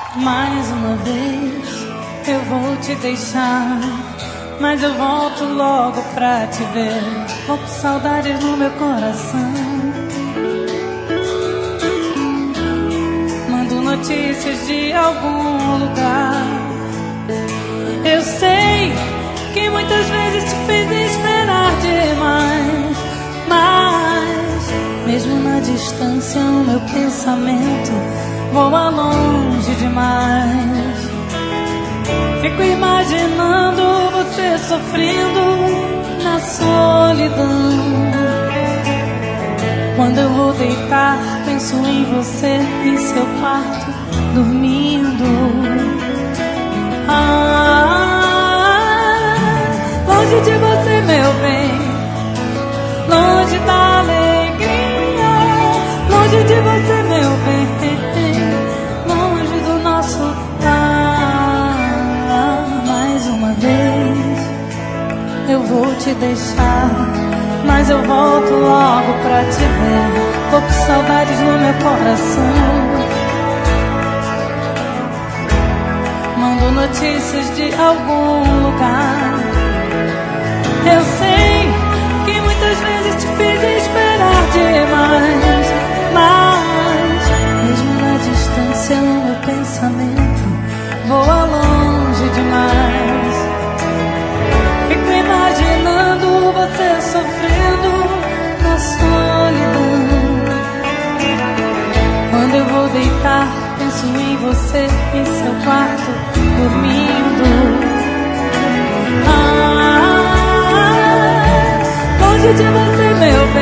Mais uma vez eu vou te deixar, mas eu volto logo pra te ver. Vou com saudades no meu coração. Mando notícias de algum lugar. Eu sei que muitas vezes te fiz esperar demais, mas mesmo na distância o meu pensamento voa longe demais. Fico imaginando você sofrendo na solidão. Quando eu vou deitar, penso em você em seu quarto, dormindo. Longe de você, meu bem, longe da alegria. Longe de você, meu bem, longe do nosso lar. Mais uma vez eu vou te deixar, mas eu volto logo pra te ver. Tô com saudades no meu coração. Mando notícias de algum lugar. Eu sei que muitas vezes te fiz esperar demais, mas mesmo na distância o meu pensamento voa longe demais. Fico imaginando você sofrendo na solidão. Quando eu vou deitar, penso em você em seu quarto, dormindo. Longe de você, meu bem,